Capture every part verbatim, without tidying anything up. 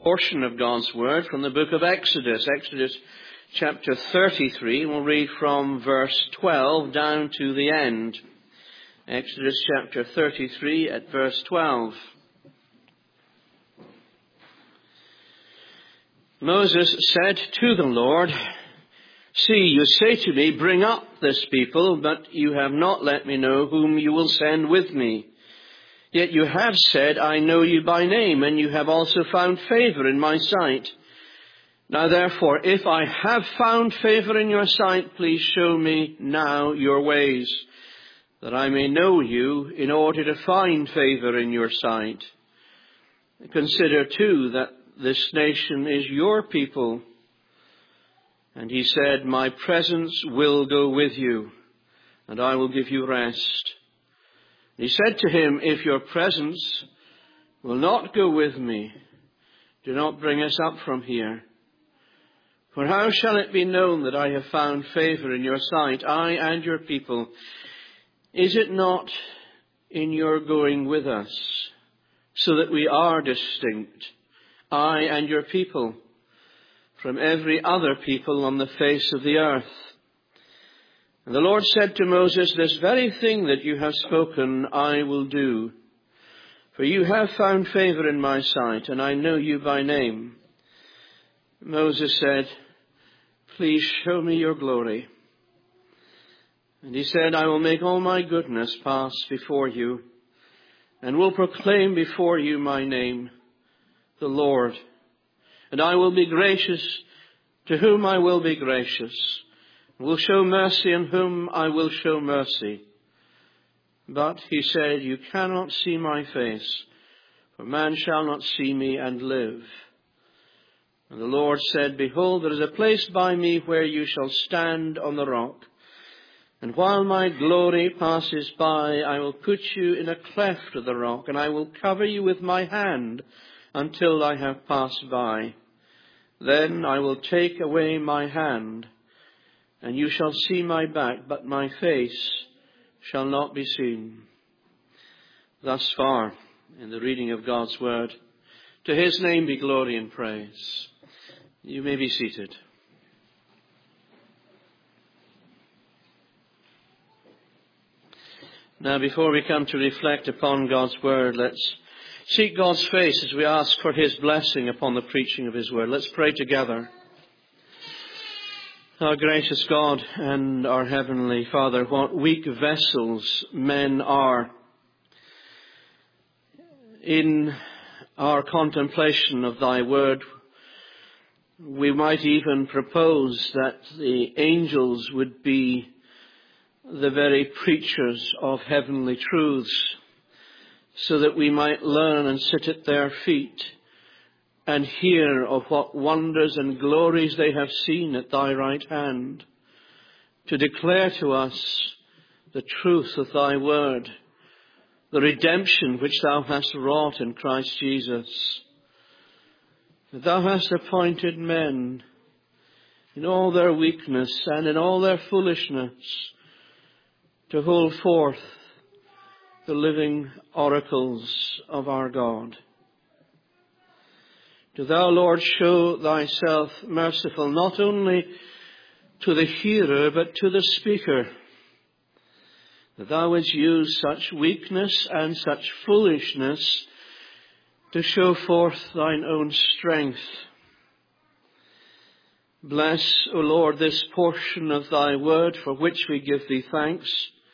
Portion of God's Word from the book of Exodus, Exodus chapter thirty-three. We'll read from verse twelve down to the end. Exodus chapter thirty-three at verse twelve. Moses said to the Lord, "See, you say to me, bring up this people, but you have not let me know whom you will send with me. Yet you have said, I know you by name, and you have also found favor in my sight. Now therefore, if I have found favor in your sight, please show me now your ways, that I may know you in order to find favor in your sight. Consider too that this nation is your people." And he said, "My presence will go with you, and I will give you rest." He said to him, "If your presence will not go with me, do not bring us up from here. For how shall it be known that I have found favor in your sight, I and your people? Is it not in your going with us, so that we are distinct, I and your people, from every other people on the face of the earth?" And the Lord said to Moses, "This very thing that you have spoken I will do. For you have found favor in my sight, and I know you by name." Moses said, "Please show me your glory." And he said, "I will make all my goodness pass before you, and will proclaim before you my name, the Lord. And I will be gracious to whom I will be gracious, will show mercy on whom I will show mercy. But," he said, "you cannot see my face, for man shall not see me and live." And the Lord said, "Behold, there is a place by me where you shall stand on the rock. And while my glory passes by, I will put you in a cleft of the rock, and I will cover you with my hand until I have passed by. Then I will take away my hand, and you shall see my back, but my face shall not be seen." Thus far in the reading of God's Word. To His name be glory and praise. You may be seated. Now, before we come to reflect upon God's Word, let's seek God's face as we ask for His blessing upon the preaching of His Word. Let's pray together. Our gracious God and our Heavenly Father, what weak vessels men are. In our contemplation of Thy Word, we might even propose that the angels would be the very preachers of heavenly truths, so that we might learn and sit at their feet and hear of what wonders and glories they have seen at Thy right hand, to declare to us the truth of Thy word, the redemption which Thou hast wrought in Christ Jesus. That Thou hast appointed men in all their weakness and in all their foolishness to hold forth the living oracles of our God. Do Thou, Lord, show Thyself merciful not only to the hearer but to the speaker, that Thou wouldst use such weakness and such foolishness to show forth Thine own strength. Bless, O Lord, this portion of Thy word for which we give Thee thanks.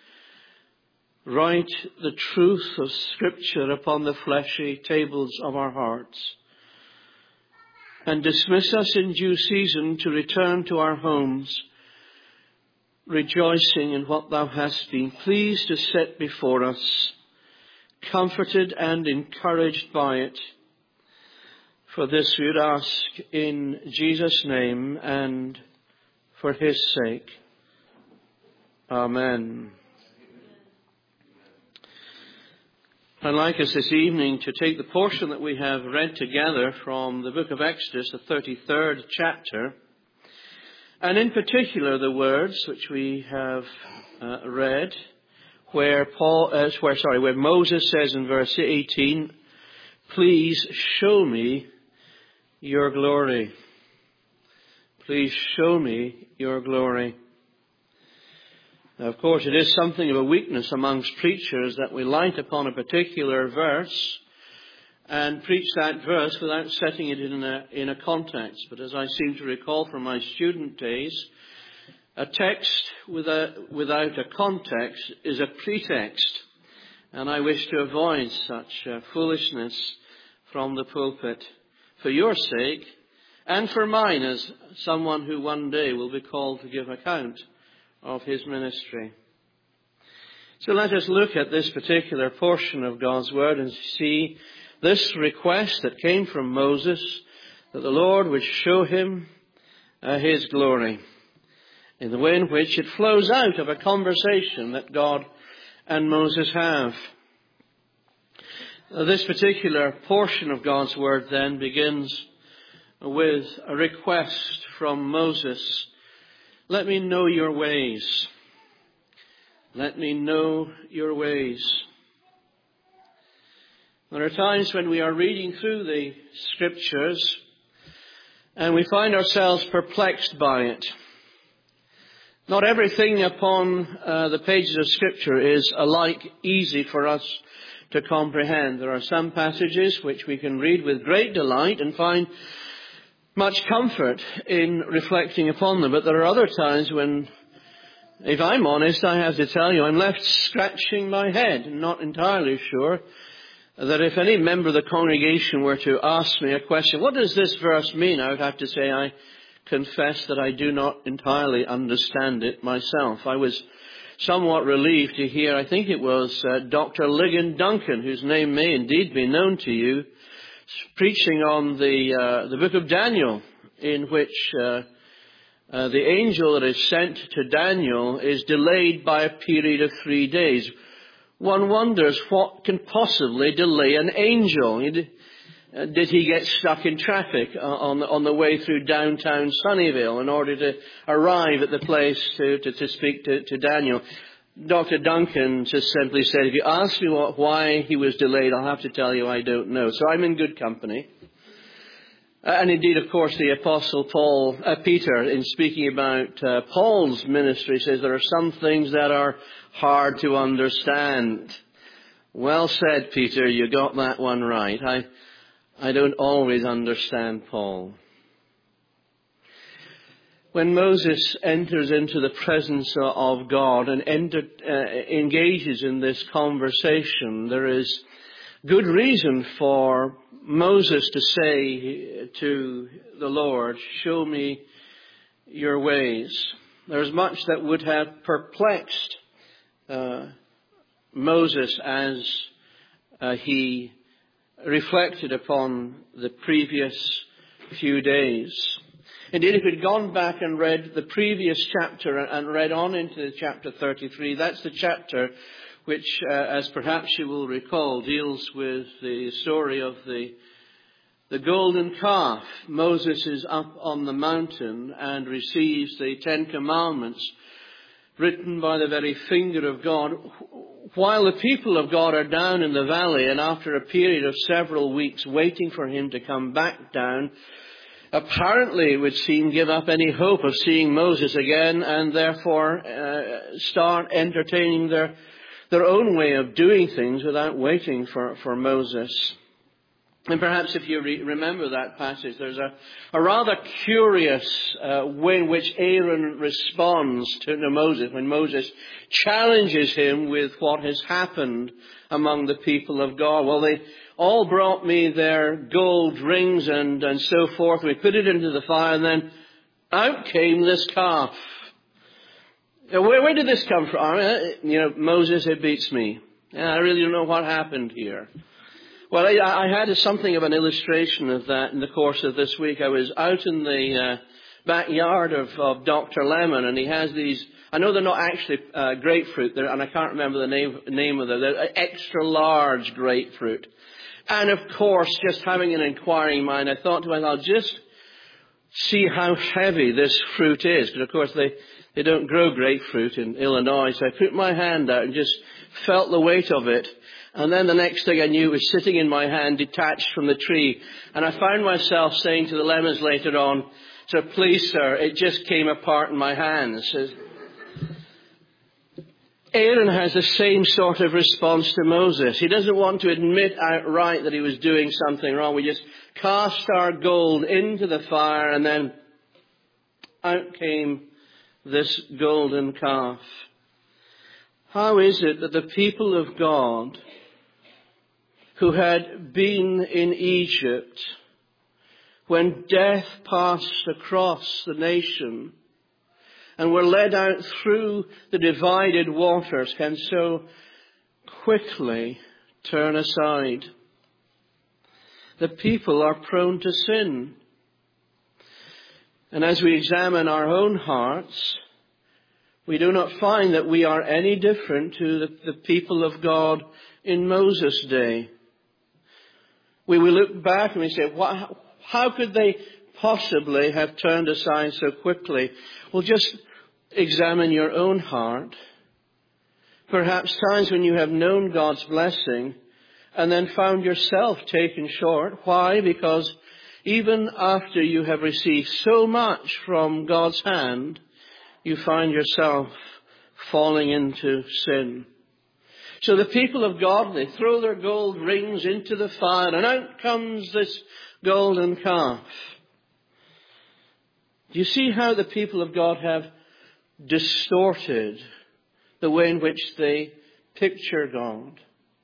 Write the truth of Scripture upon the fleshy tables of our hearts, and dismiss us in due season to return to our homes, rejoicing in what Thou hast been pleased to set before us, comforted and encouraged by it. For this we would ask in Jesus' name and for His sake. Amen. I'd like us this evening to take the portion that we have read together from the book of Exodus, the thirty-third chapter, and in particular the words which we have uh, read, where Paul, uh, where sorry, where Moses says in verse eighteen, "Please show me your glory. Please show me your glory. Now, of course, it is something of a weakness amongst preachers that we light upon a particular verse and preach that verse without setting it in a, in a context. But as I seem to recall from my student days, a text without, without a context is a pretext. And I wish to avoid such uh, foolishness from the pulpit for your sake and for mine as someone who one day will be called to give account of his ministry. So let us look at this particular portion of God's Word and see this request that came from Moses, that the Lord would show him uh, his glory, in the way in which it flows out of a conversation that God and Moses have. Uh, this particular portion of God's Word then begins with a request from Moses. Let me know your ways. Let me know your ways. There are times when we are reading through the Scriptures and we find ourselves perplexed by it. Not everything upon uh, the pages of Scripture is alike easy for us to comprehend. There are some passages which we can read with great delight and find much comfort in reflecting upon them. But there are other times when, if I'm honest, I have to tell you, I'm left scratching my head and not entirely sure that if any member of the congregation were to ask me a question, what does this verse mean? I would have to say I confess that I do not entirely understand it myself. I was somewhat relieved to hear, I think it was uh, Doctor Ligon Duncan, whose name may indeed be known to you, preaching on the uh, the book of Daniel, in which uh, uh, the angel that is sent to Daniel is delayed by a period of three days. One wonders what can possibly delay an angel. Did he get stuck in traffic on the, on the way through downtown Sunnyvale in order to arrive at the place to, to, to speak to, to Daniel? Doctor Duncan just simply said, if you ask me what, why he was delayed, I'll have to tell you I don't know. So I'm in good company. And indeed, of course, the Apostle Paul, uh, Peter, in speaking about uh, Paul's ministry, says there are some things that are hard to understand. Well said, Peter. You got that one right. I, I don't always understand Paul. When Moses enters into the presence of God and enter, uh, engages in this conversation, there is good reason for Moses to say to the Lord, show me your ways. There's much that would have perplexed uh, Moses as uh, he reflected upon the previous few days. Indeed, if we'd gone back and read the previous chapter and read on into chapter thirty-three, that's the chapter which, uh, as perhaps you will recall, deals with the story of the the golden calf. Moses is up on the mountain and receives the Ten Commandments written by the very finger of God, while the people of God are down in the valley, and after a period of several weeks waiting for him to come back down, apparently, it would seem, give up any hope of seeing Moses again, and therefore uh, start entertaining their their own way of doing things without waiting for, for Moses. And perhaps if you re- remember that passage, there's a, a rather curious uh, way in which Aaron responds to, to Moses when Moses challenges him with what has happened among the people of God. Well, they all brought me their gold rings and, and so forth. We put it into the fire, and then out came this calf. Now, where, where did this come from? You know, Moses, it beats me. I really don't know what happened here. Well, I, I had something of an illustration of that in the course of this week. I was out in the uh, backyard of, of Doctor Lemon, and he has these, I know they're not actually uh, grapefruit, and I can't remember the name, name of them. They're extra large grapefruit. And of course, just having an inquiring mind, I thought to myself, I'll just see how heavy this fruit is. Because of course, they, they don't grow grapefruit in Illinois. So I put my hand out and just felt the weight of it. And then the next thing I knew, it was sitting in my hand, detached from the tree. And I found myself saying to the lemons later on, "So please, sir, it just came apart in my hands." Aaron has the same sort of response to Moses. He doesn't want to admit outright that he was doing something wrong. We just cast our gold into the fire, and then out came this golden calf. How is it that the people of God who had been in Egypt when death passed across the nation and were led out through the divided waters can so quickly turn aside? The people are prone to sin. And as we examine our own hearts, we do not find that we are any different to the, the people of God in Moses' day. We will look back and we say, what, how could they possibly have turned aside so quickly? Well, just examine your own heart. Perhaps times when you have known God's blessing and then found yourself taken short. Why? Because even after you have received so much from God's hand, you find yourself falling into sin. So the people of God, they throw their gold rings into the fire, and out comes this golden calf. Do you see how the people of God have distorted the way in which they picture God?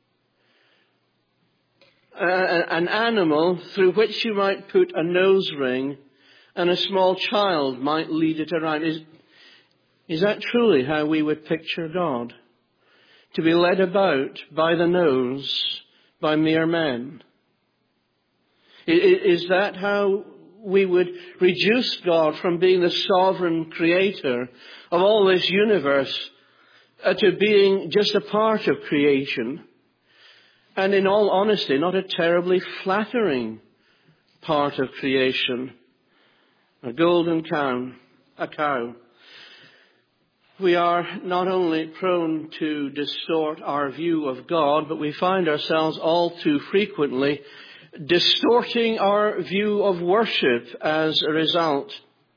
Uh, an animal through which you might put a nose ring and a small child might lead it around. Is, is that truly how we would picture God? To be led about by the nose by mere men? Is, is that how we would reduce God from being the sovereign creator of all this universe uh, to being just a part of creation? And in all honesty, not a terribly flattering part of creation. A golden cow, a cow. We are not only prone to distort our view of God, but we find ourselves all too frequently distorting our view of worship as a result.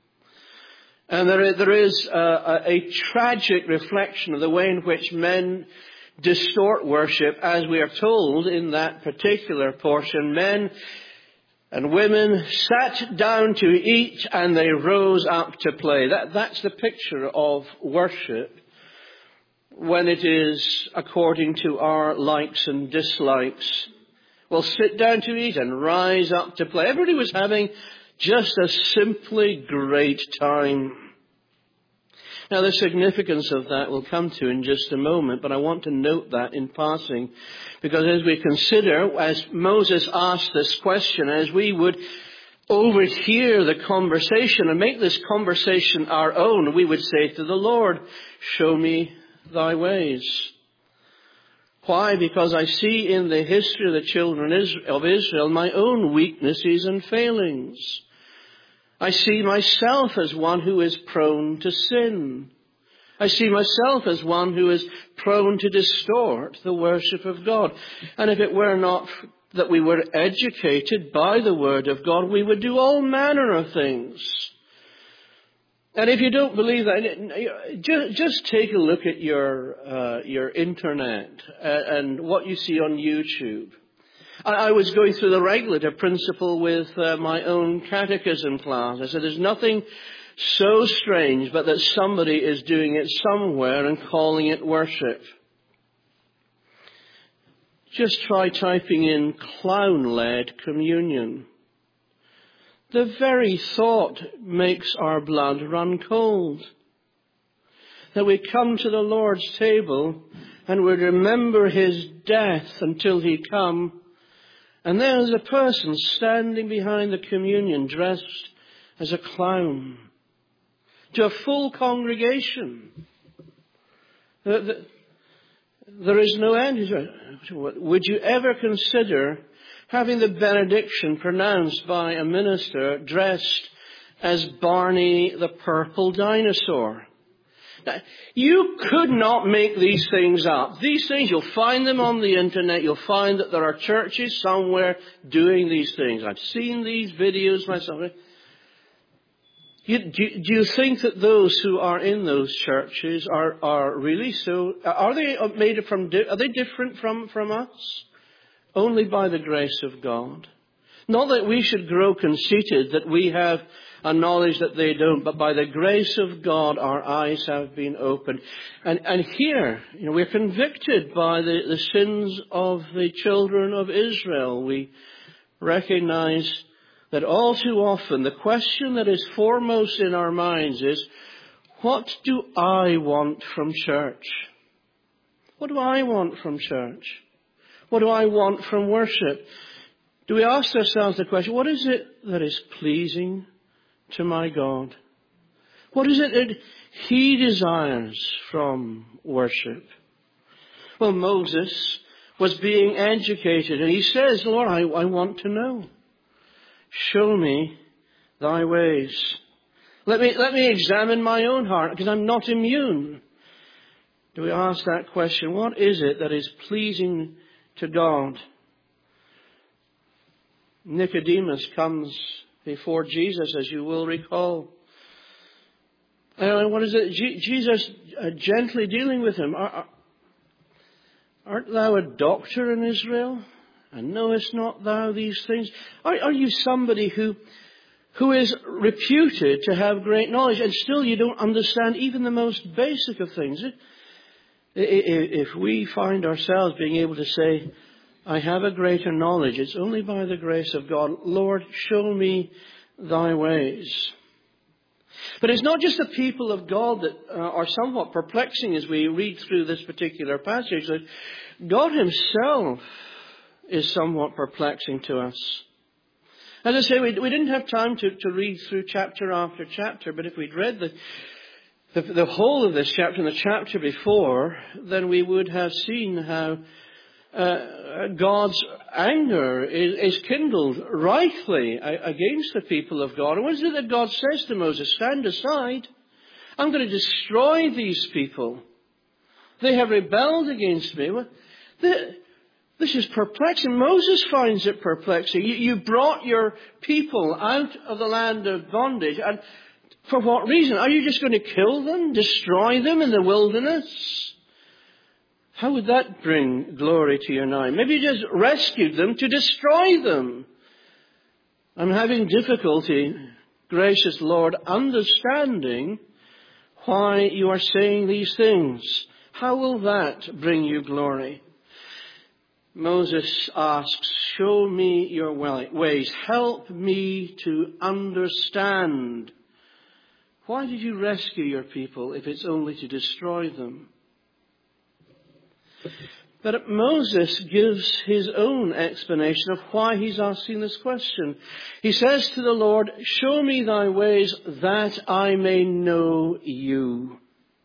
And there is, there is a, a tragic reflection of the way in which men distort worship, as we are told in that particular portion. Men and women sat down to eat and they rose up to play. That, that's the picture of worship when it is according to our likes and dislikes. We'll sit down to eat and rise up to play. Everybody was having just a simply great time. Now, the significance of that we'll come to in just a moment, but I want to note that in passing, because as we consider, as Moses asked this question, as we would overhear the conversation and make this conversation our own, we would say to the Lord, "Show me thy ways." Why? Because I see in the history of the children of Israel my own weaknesses and failings. I see myself as one who is prone to sin. I see myself as one who is prone to distort the worship of God. And if it were not that we were educated by the Word of God, we would do all manner of things. And if you don't believe that, just take a look at your uh, your internet and what you see on YouTube. I was going through the regulative principle with uh, my own catechism class. I said, there's nothing so strange but that somebody is doing it somewhere and calling it worship. Just try typing in clown-led communion. The very thought makes our blood run cold. That we come to the Lord's table and we remember his death until he come. And there's a person standing behind the communion dressed as a clown to a full congregation. There is no end. Would you ever consider having the benediction pronounced by a minister dressed as Barney the purple dinosaur? Now, you could not make these things up. These things, you'll find them on the internet. You'll find that there are churches somewhere doing these things. I've seen these videos myself. You, do, do you think that those who are in those churches are, are really so, are they made from, are they different from, from us? Only by the grace of God. Not that we should grow conceited that we have a knowledge that they don't, but by the grace of God our eyes have been opened. And, and here, you know, we're convicted by the, the sins of the children of Israel. We recognize that all too often the question that is foremost in our minds is, what do I want from church? What do I want from church? What do I want from worship? Do we ask ourselves the question, what is it that is pleasing to my God? What is it that He desires from worship? Well, Moses was being educated, and he says, Lord, I, I want to know. Show me thy ways. Let me, let me examine my own heart, because I'm not immune. Do we ask that question? What is it that is pleasing to God? Nicodemus comes before Jesus, as you will recall. And what is it? Je- Jesus uh, gently dealing with him. Are, are, art thou a doctor in Israel? And knowest not thou these things? Are, are you somebody who, who is reputed to have great knowledge, and still you don't understand even the most basic of things? If we find ourselves being able to say, I have a greater knowledge, it's only by the grace of God. Lord, show me thy ways. But it's not just the people of God that uh, are somewhat perplexing as we read through this particular passage. God Himself is somewhat perplexing to us. As I say, we, we didn't have time to, to read through chapter after chapter, but if we'd read the, the, the whole of this chapter and the chapter before, then we would have seen how uh, God's anger is, is kindled rightly against the people of God. And what is it that God says to Moses? Stand aside. I'm going to destroy these people. They have rebelled against me. The, This is perplexing. Moses finds it perplexing. You, you brought your people out of the land of bondage. And for what reason? Are you just going to kill them, destroy them in the wilderness? How would that bring glory to your name? Maybe you just rescued them to destroy them. I'm having difficulty, gracious Lord, understanding why you are saying these things. How will that bring you glory? Moses asks, show me your ways. Help me to understand. Why did you rescue your people if it's only to destroy them? But Moses gives his own explanation of why he's asking this question. He says to the Lord, show me thy ways that I may know you.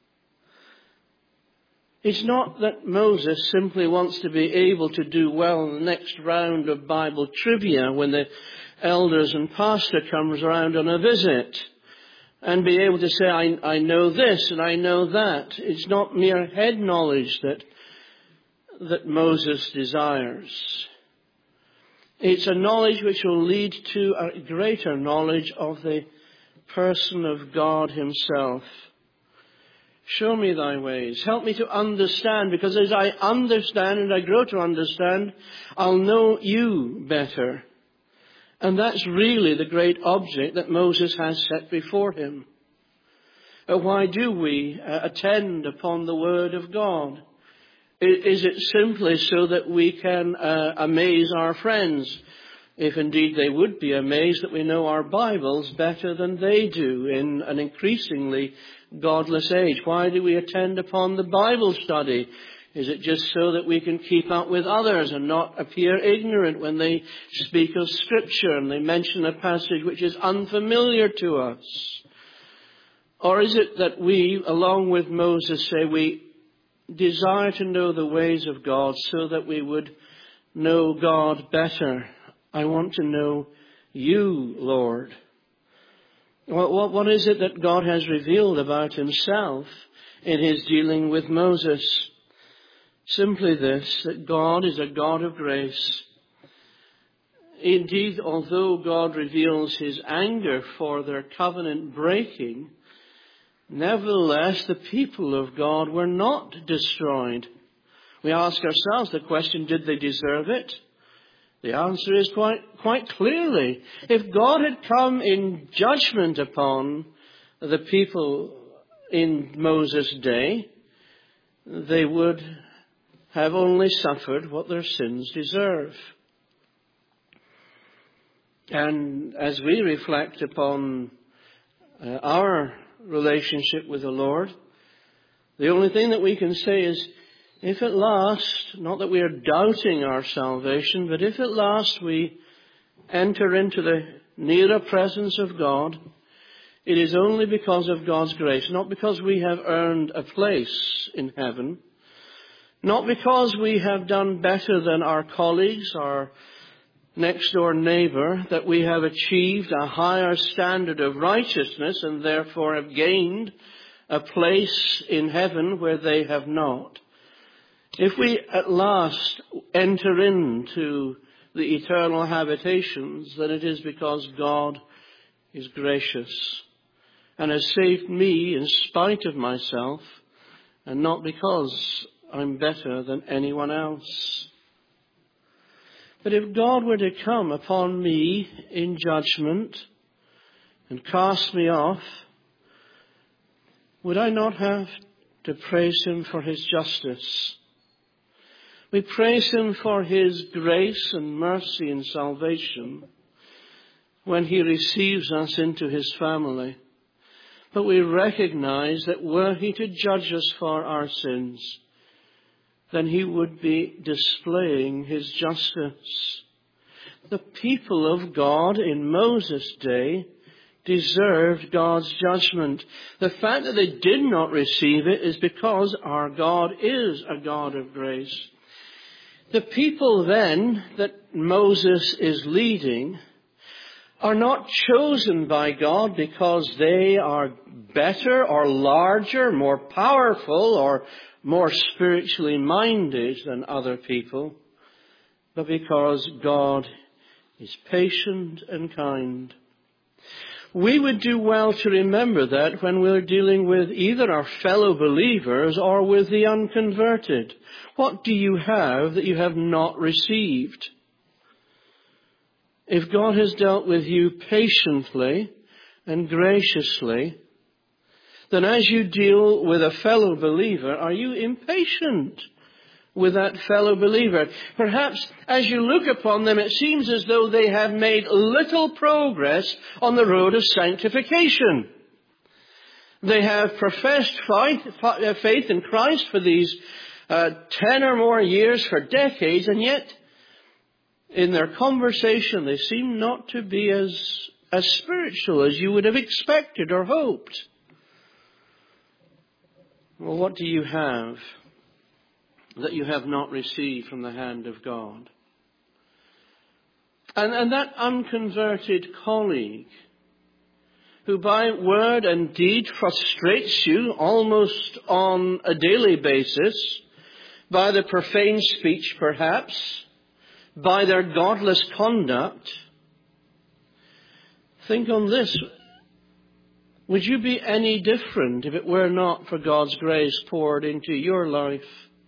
It's not that Moses simply wants to be able to do well in the next round of Bible trivia when the elders and pastor comes around on a visit and be able to say, I, I know this and I know that. It's not mere head knowledge that, that Moses desires. It's a knowledge which will lead to a greater knowledge of the person of God Himself. Show me thy ways. Help me to understand, because as I understand and I grow to understand, I'll know you better. And that's really the great object that Moses has set before him. Why do we attend upon the Word of God? Is it simply so that we can uh, amaze our friends? If indeed they would be amazed that we know our Bibles better than they do in an increasingly godless age. Why do we attend upon the Bible study? Is it just so that we can keep up with others and not appear ignorant when they speak of Scripture and they mention a passage which is unfamiliar to us? Or is it that we, along with Moses, say we desire to know the ways of God so that we would know God better? I want to know you, Lord. What, what, what is it that God has revealed about Himself in his dealing with Moses? Simply this, that God is a God of grace. Indeed, although God reveals his anger for their covenant breaking, nevertheless the people of God were not destroyed. We ask ourselves the question, did they deserve it? The answer is quite, quite clearly. If God had come in judgment upon the people in Moses' day, they would have only suffered what their sins deserve. And as we reflect upon uh, our relationship with the Lord, the only thing that we can say is, if at last, not that we are doubting our salvation, but if at last we enter into the nearer presence of God, it is only because of God's grace, not because we have earned a place in heaven, not because we have done better than our colleagues, our next door neighbor, that we have achieved a higher standard of righteousness and therefore have gained a place in heaven where they have not. If we at last enter into the eternal habitations, then it is because God is gracious and has saved me in spite of myself and not because I'm better than anyone else. But if God were to come upon me in judgment and cast me off, would I not have to praise him for his justice? We praise him for his grace and mercy and salvation when he receives us into his family. But we recognize that were he to judge us for our sins, then he would be displaying his justice. The people of God in Moses' day deserved God's judgment. The fact that they did not receive it is because our God is a God of grace. The people then that Moses is leading are not chosen by God because they are better or larger, more powerful or more spiritually minded than other people, but because God is patient and kind. We would do well to remember that when we're dealing with either our fellow believers or with the unconverted. What do you have that you have not received? If God has dealt with you patiently and graciously, then as you deal with a fellow believer, are you impatient with that fellow believer? Perhaps as you look upon them, it seems as though they have made little progress on the road of sanctification. They have professed faith in Christ for these uh, ten or more years, for decades, and yet in their conversation they seem not to be as, as spiritual as you would have expected or hoped. Well, what do you have that you have not received from the hand of God? And, and that unconverted colleague who by word and deed frustrates you almost on a daily basis, by their profane speech perhaps, by their godless conduct, think on this. Would you be any different if it were not for God's grace poured into your life?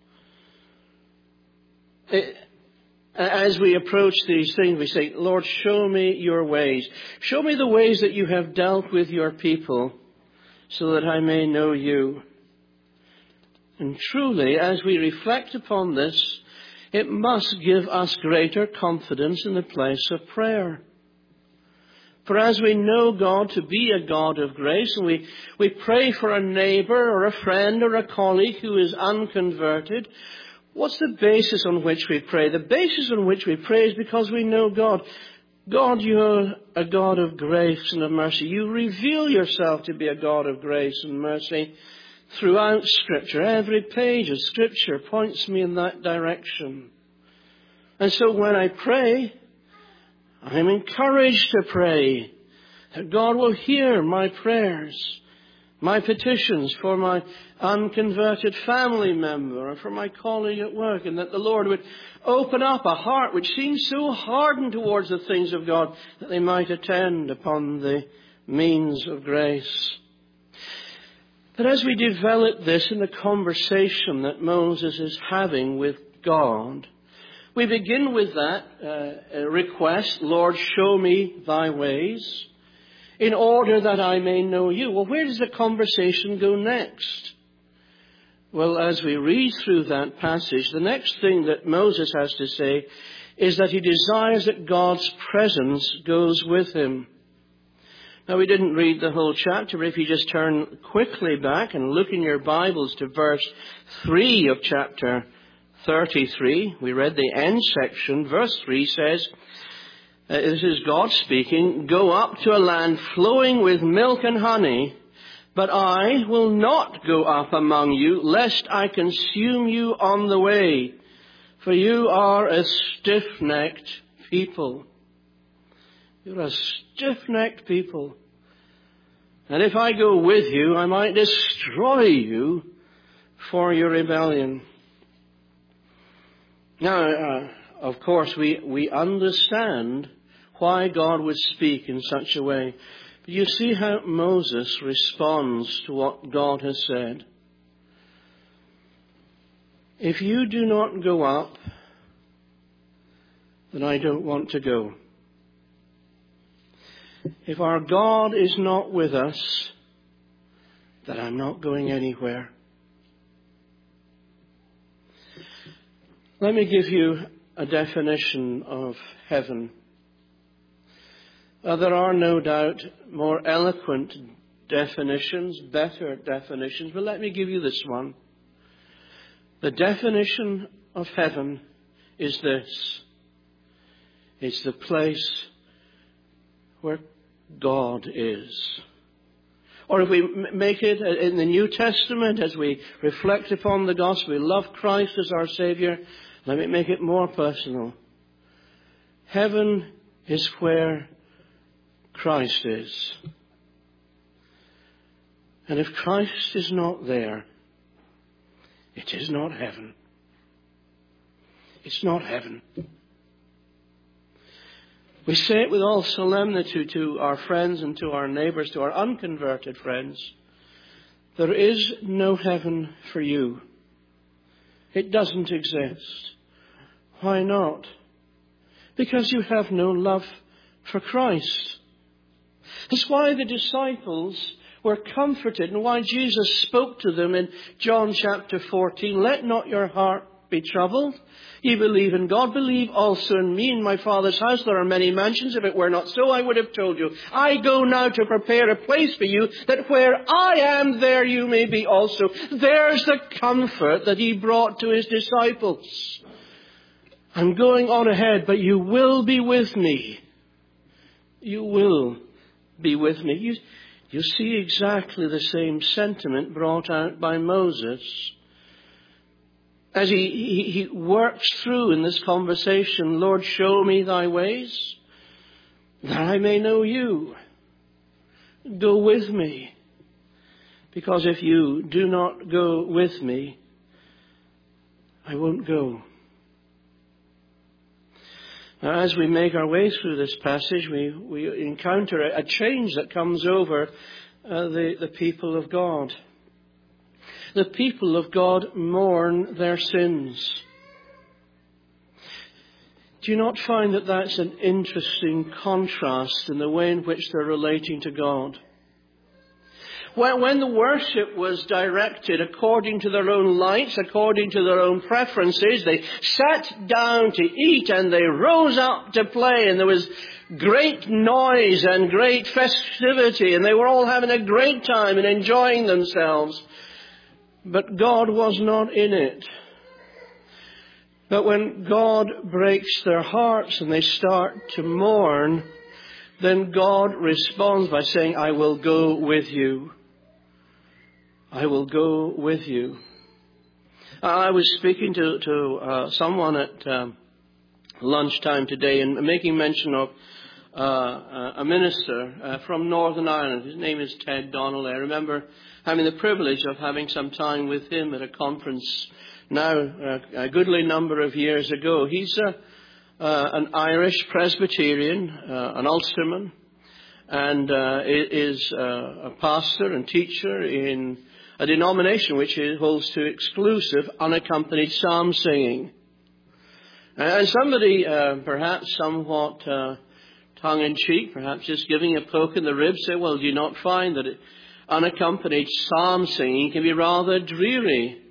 As we approach these things, we say, Lord, show me your ways. Show me the ways that you have dealt with your people so that I may know you. And truly, as we reflect upon this, it must give us greater confidence in the place of prayer. For as we know God to be a God of grace, and we, we pray for a neighbor or a friend or a colleague who is unconverted, what's the basis on which we pray? The basis on which we pray is because we know God. God, you're a God of grace and of mercy. You reveal yourself to be a God of grace and mercy throughout Scripture. Every page of Scripture points me in that direction. And so when I pray, I'm encouraged to pray that God will hear my prayers My petitions for my unconverted family member or for my colleague at work, and that the Lord would open up a heart which seems so hardened towards the things of God that they might attend upon the means of grace. But as we develop this in the conversation that Moses is having with God, we begin with that uh, request, Lord, show me thy ways, in order that I may know you. Well, where does the conversation go next? Well, as we read through that passage, the next thing that Moses has to say is that he desires that God's presence goes with him. Now, we didn't read the whole chapter, but if you just turn quickly back and look in your Bibles to verse three of chapter thirty-three, we read the end section. Verse three says, Uh, this is God speaking, go up to a land flowing with milk and honey, but I will not go up among you, lest I consume you on the way, for you are a stiff-necked people. You're a stiff-necked people. And if I go with you, I might destroy you for your rebellion. Now, uh, of course, we, we understand why God would speak in such a way. But you see how Moses responds to what God has said. If you do not go up, then I don't want to go. If our God is not with us, then I'm not going anywhere. Let me give you a definition of heaven. Uh, there are no doubt more eloquent definitions, better definitions, but let me give you this one. The definition of heaven is this. It's the place where God is. Or if we make it in the New Testament, as we reflect upon the gospel, we love Christ as our Savior, let me make it more personal. Heaven is where Christ is. And if Christ is not there, it is not heaven. It's not heaven. We say it with all solemnity to our friends and to our neighbors, to our unconverted friends. There is no heaven for you. It doesn't exist. Why not? Because you have no love for Christ. That's why the disciples were comforted and why Jesus spoke to them in John chapter fourteen. Let not your heart be troubled. Ye believe in God, believe also in me. In my Father's house there are many mansions. If it were not so, I would have told you. I go now to prepare a place for you, that where I am, there you may be also. There's the comfort that he brought to his disciples. I'm going on ahead, but you will be with me. You will be with me. You, you see exactly the same sentiment brought out by Moses as he, he, he works through in this conversation, Lord, show me thy ways, that I may know you. Go with me, because if you do not go with me, I won't go. Now, as we make our way through this passage, we, we encounter a, a change that comes over uh, the, the people of God. The people of God mourn their sins. Do you not find that that's an interesting contrast in the way in which they're relating to God? When the worship was directed according to their own lights, according to their own preferences, they sat down to eat and they rose up to play, and there was great noise and great festivity, and they were all having a great time and enjoying themselves. But God was not in it. But when God breaks their hearts and they start to mourn, then God responds by saying, I will go with you. I will go with you. I was speaking to, to uh, someone at um, lunchtime today and making mention of uh, a minister uh, from Northern Ireland. His name is Ted Donnelly. I remember having the privilege of having some time with him at a conference now uh, a goodly number of years ago. He's a, uh, an Irish Presbyterian, uh, an Ulsterman, and uh, is uh, a pastor and teacher in a denomination which holds to exclusive unaccompanied psalm singing. And somebody, uh, perhaps somewhat uh, tongue-in-cheek, perhaps just giving a poke in the ribs, say, well, do you not find that it, unaccompanied psalm singing can be rather dreary?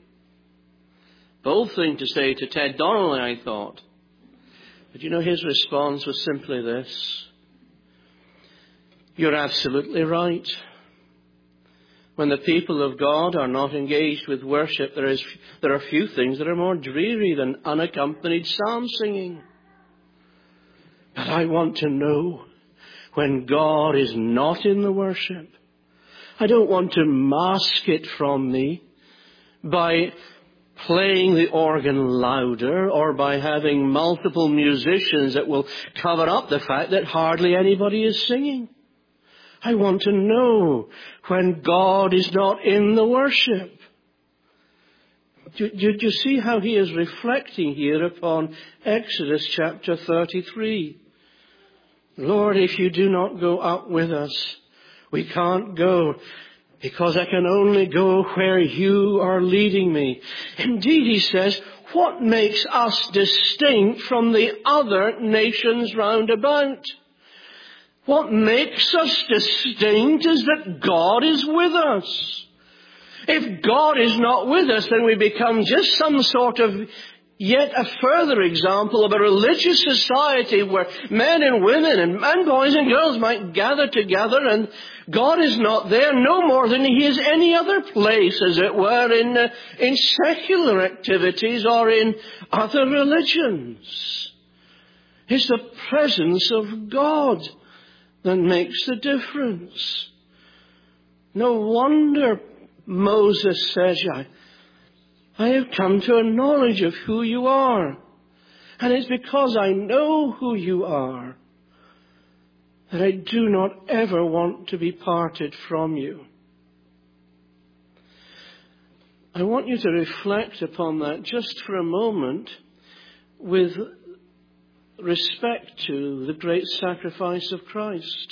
Bold thing to say to Ted Donnelly, I thought. But you know, his response was simply this. You're absolutely right. When the people of God are not engaged with worship, there is there are few things that are more dreary than unaccompanied psalm singing. But I want to know when God is not in the worship. I don't want to mask it from me by playing the organ louder or by having multiple musicians that will cover up the fact that hardly anybody is singing. I want to know when God is not in the worship. Do, do, do you see how he is reflecting here upon Exodus chapter thirty-three? Lord, if you do not go up with us, we can't go, because I can only go where you are leading me. Indeed, he says, what makes us distinct from the other nations round about? What makes us distinct is that God is with us. If God is not with us, then we become just some sort of yet a further example of a religious society where men and women and, and boys and girls might gather together, and God is not there no more than he is any other place, as it were, in, uh, in secular activities or in other religions. It's the presence of God that makes the difference. No wonder Moses says, I, I have come to a knowledge of who you are. And it's because I know who you are that I do not ever want to be parted from you. I want you to reflect upon that just for a moment with respect to the great sacrifice of Christ.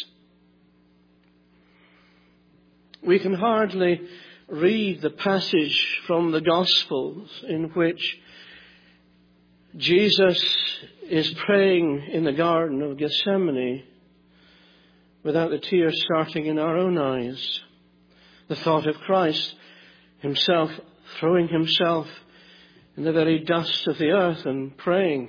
We can hardly read the passage from the Gospels in which Jesus is praying in the Garden of Gethsemane without the tears starting in our own eyes. The thought of Christ himself throwing himself in the very dust of the earth and praying.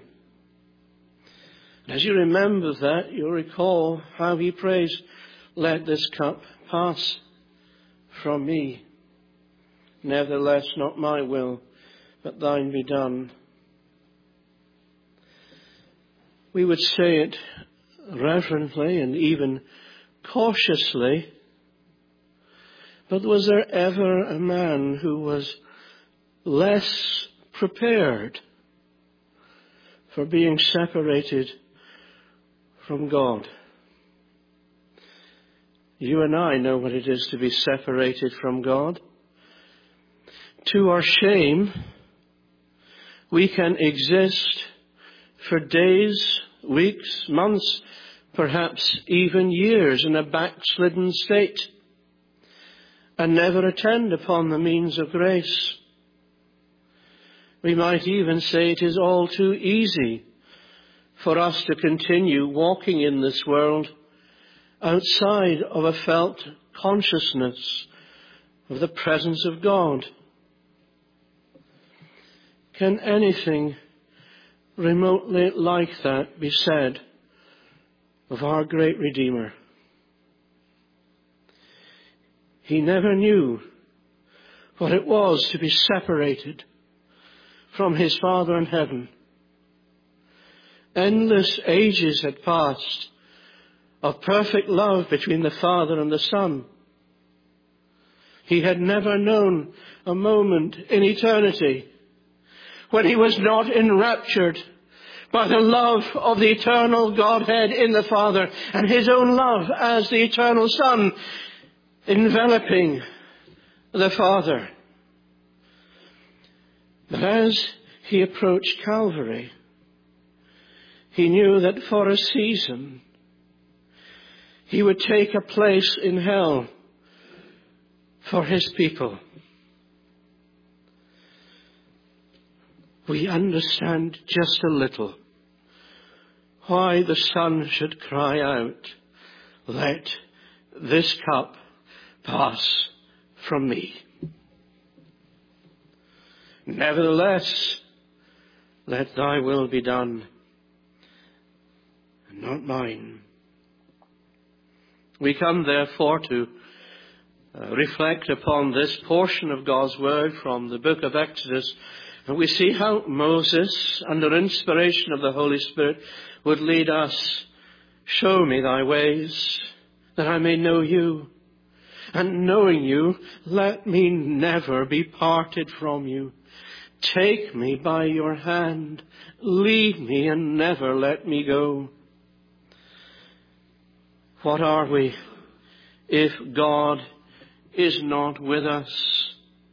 As you remember that, you'll recall how he prays, let this cup pass from me. Nevertheless, not my will, but thine be done. We would say it reverently and even cautiously, but was there ever a man who was less prepared for being separated from God? You and I know what it is to be separated from God. To our shame, we can exist for days, weeks, months, perhaps even years in a backslidden state and never attend upon the means of grace. We might even say it is all too easy for us to continue walking in this world outside of a felt consciousness of the presence of God. Can anything remotely like that be said of our great Redeemer? He never knew what it was to be separated from his Father in heaven. Endless ages had passed of perfect love between the Father and the Son. He had never known a moment in eternity when he was not enraptured by the love of the eternal Godhead in the Father, and his own love as the eternal Son enveloping the Father. But as he approached Calvary, he knew that for a season he would take a place in hell for his people. We understand just a little why the Son should cry out, "Let this cup pass from me. Nevertheless, let thy will be done, and not mine." We come therefore to uh, reflect upon this portion of God's Word from the book of Exodus. And we see how Moses, under inspiration of the Holy Spirit, would lead us. "Show me thy ways, that I may know you. And knowing you, let me never be parted from you. Take me by your hand, lead me and never let me go." What are we if God is not with us?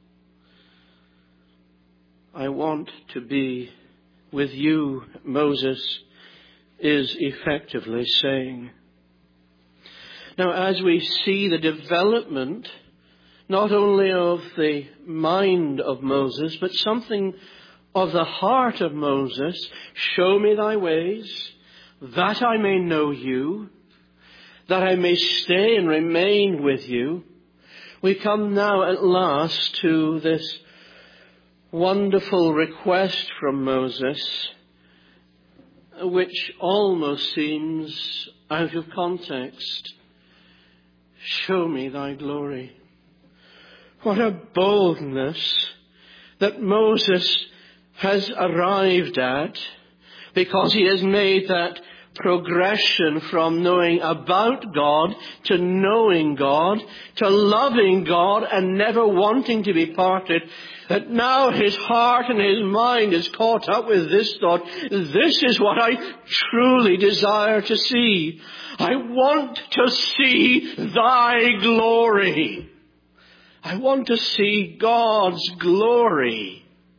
"I want to be with you," Moses is effectively saying. Now, as we see the development not only of the mind of Moses, but something of the heart of Moses, "Show me thy ways, that I may know you, that I may stay and remain with you," we come now at last to this wonderful request from Moses, which almost seems out of context. "Show me thy glory." What a boldness that Moses has arrived at, because he has made that progression from knowing about God to knowing God, to loving God and never wanting to be parted, that now his heart and his mind is caught up with this thought: "This is what I truly desire to see. I want to see thy glory. I want to see God's glory."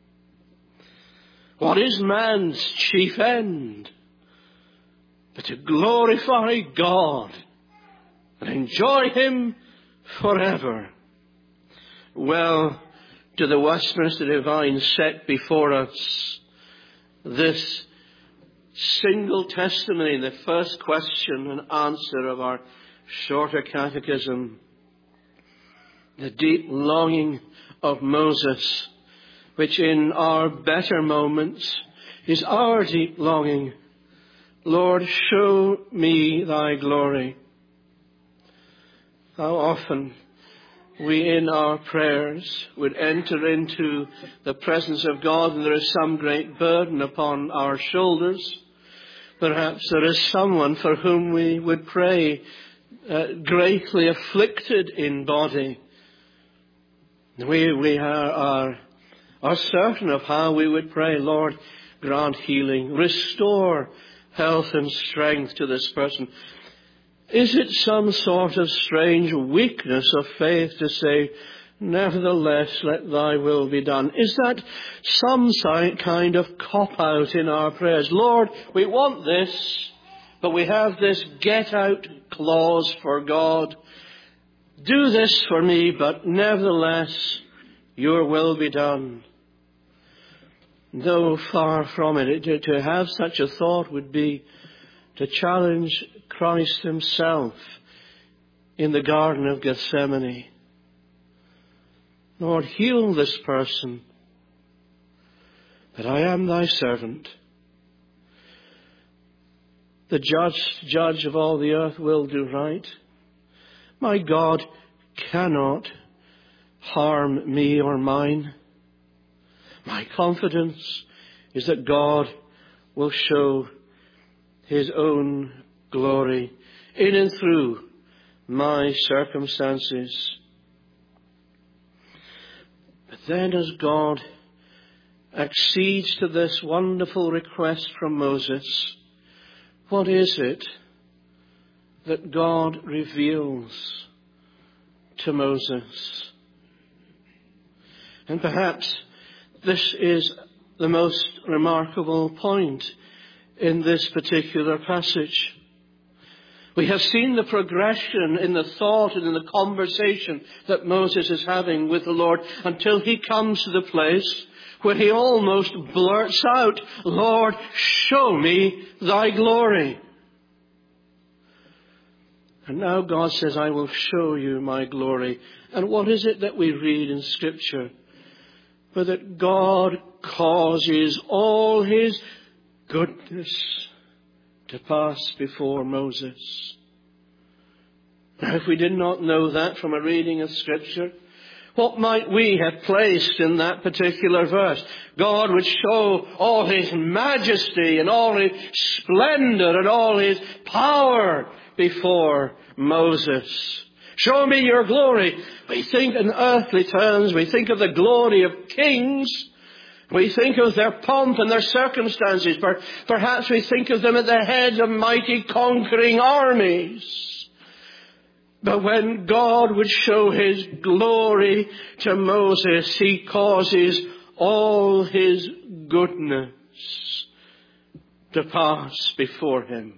What is man's chief end but to glorify God and enjoy him forever? Well, to the Westminster Divine set before us this single testimony, the first question and answer of our shorter catechism. The deep longing of Moses, which in our better moments is our deep longing. "Lord, show me thy glory." How often we in our prayers would enter into the presence of God and there is some great burden upon our shoulders. Perhaps there is someone for whom we would pray, uh, greatly afflicted in body. We, we are, are, are certain of how we would pray. "Lord, grant healing, restore health and strength to this person." Is it some sort of strange weakness of faith to say, "Nevertheless, let thy will be done"? Is that some kind of cop-out in our prayers? "Lord, we want this, but we have this get-out clause for God. Do this for me, but nevertheless, your will be done." No, far from it. To, to have such a thought would be to challenge Christ himself in the Garden of Gethsemane. "Lord, heal this person, but I am thy servant. The just judge of all the earth will do right. My God cannot harm me or mine. My confidence is that God will show his own glory in and through my circumstances." But then as God accedes to this wonderful request from Moses, what is it that God reveals to Moses? And perhaps this is the most remarkable point in this particular passage. We have seen the progression in the thought and in the conversation that Moses is having with the Lord until he comes to the place where he almost blurts out, "Lord, show me thy glory." And now God says, "I will show you my glory." And what is it that we read in Scripture? But that God causes all his goodness to pass before Moses. Now, if we did not know that from a reading of Scripture, what might we have placed in that particular verse? God would show all his majesty and all his splendor and all his power before Moses. Show me your glory. We think in earthly terms, we think of the glory of kings. We think of their pomp and their circumstances. Perhaps we think of them at the head of mighty conquering armies. But when God would show his glory to Moses, he causes all his goodness to pass before him.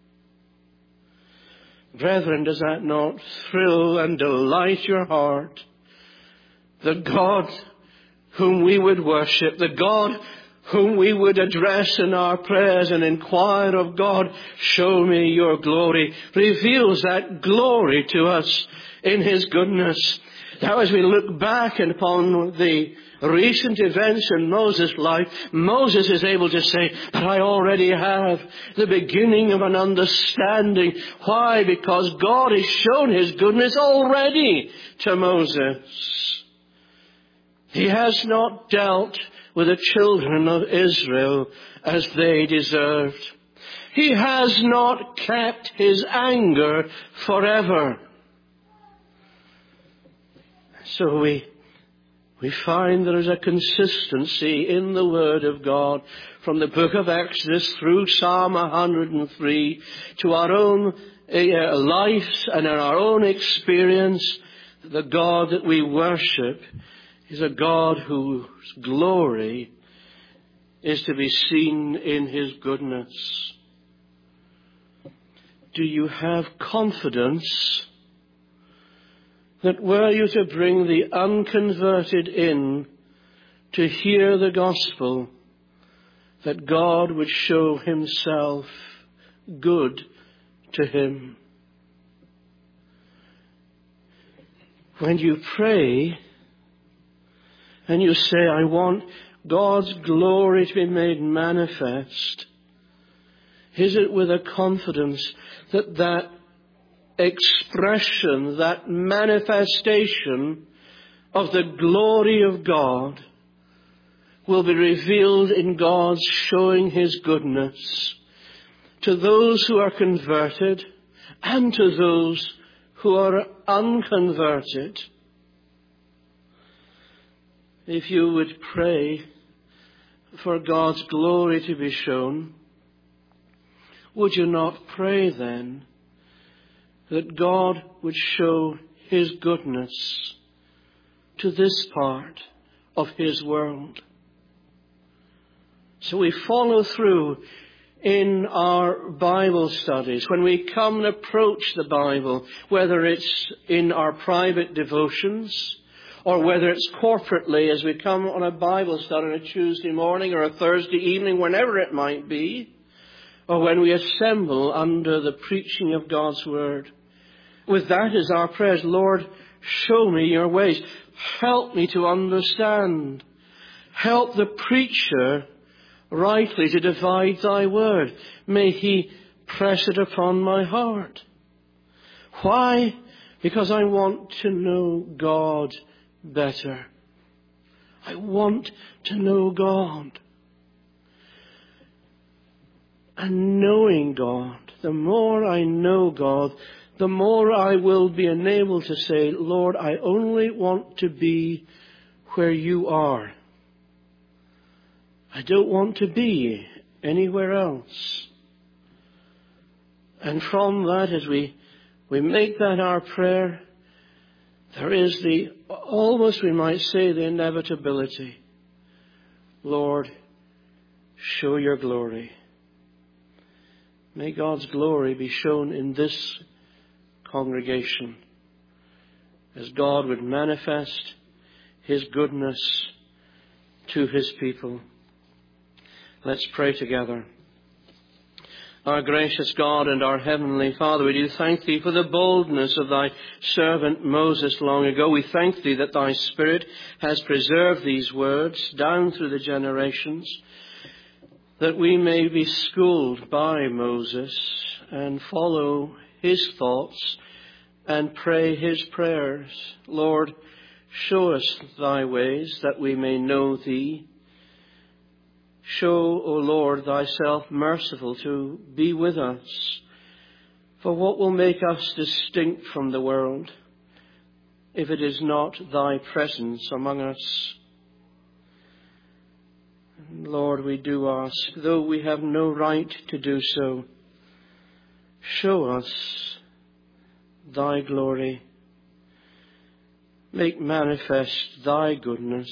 Brethren, does that not thrill and delight your heart? The God whom we would worship, the God whom we would address in our prayers and inquire of God, "Show me your glory," reveals that glory to us in his goodness. Now, as we look back upon the recent events in Moses' life, Moses is able to say, "But I already have the beginning of an understanding." Why? Because God has shown his goodness already to Moses. He has not dealt with the children of Israel as they deserved. He has not kept his anger forever. So we We find there is a consistency in the Word of God from the book of Exodus through Psalm one hundred three to our own uh, lives and in our own experience. The God that we worship is a God whose glory is to be seen in his goodness. Do you have confidence that were you to bring the unconverted in to hear the gospel, that God would show himself good to him? When you pray and you say, "I want God's glory to be made manifest," is it with a confidence that that expression, that manifestation of the glory of God will be revealed in God's showing his goodness to those who are converted and to those who are unconverted? If you would pray for God's glory to be shown, would you not pray then that God would show his goodness to this part of his world? So we follow through in our Bible studies. When we come and approach the Bible, whether it's in our private devotions or whether it's corporately as we come on a Bible study on a Tuesday morning or a Thursday evening, whenever it might be, or when we assemble under the preaching of God's Word, with that as our prayers, "Lord, show me your ways. Help me to understand. Help the preacher rightly to divide thy word. May he press it upon my heart." Why? Because I want to know God better. I want to know God. And knowing God, the more I know God, the more I will be enabled to say, "Lord, I only want to be where you are. I don't want to be anywhere else. And from that, as we, we make that our prayer, there is the, almost we might say, the inevitability. Lord, show your glory. May God's glory be shown in this congregation as God would manifest his goodness to his people. Let's pray together. Our gracious God and our heavenly Father, we do thank thee for the boldness of thy servant Moses long ago. We thank thee that thy Spirit has preserved these words down through the generations, that we may be schooled by Moses and follow his thoughts and pray his prayers. Lord, show us thy ways that we may know thee. Show, O Lord, thyself merciful to be with us. For what will make us distinct from the world if it is not thy presence among us? Lord, we do ask, though we have no right to do so, show us thy glory. Make manifest thy goodness.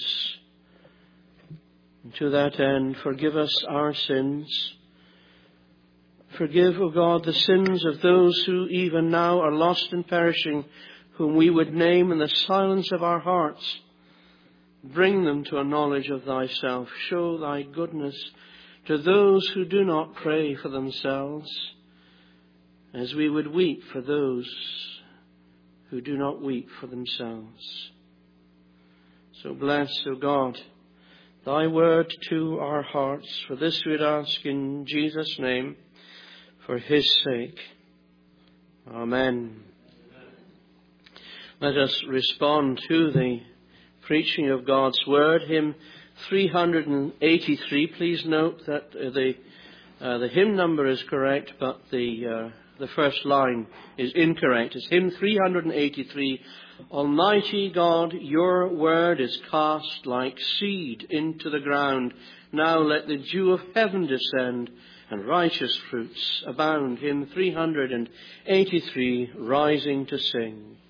And to that end, forgive us our sins. Forgive, O God, the sins of those who even now are lost and perishing, whom we would name in the silence of our hearts. Bring them to a knowledge of thyself. Show thy goodness to those who do not pray for themselves, as we would weep for those who do not weep for themselves. So bless, O God, thy word to our hearts. For this we would ask in Jesus' name, for his sake. Amen. Let us respond to the preaching of God's word. Hymn three eighty-three. Please note that the uh, the hymn number is correct, but the uh, the first line is incorrect. It's hymn three eighty-three. Almighty God, your word is cast like seed into the ground. Now let the dew of heaven descend and righteous fruits abound. Hymn three eighty-three, rising to sing.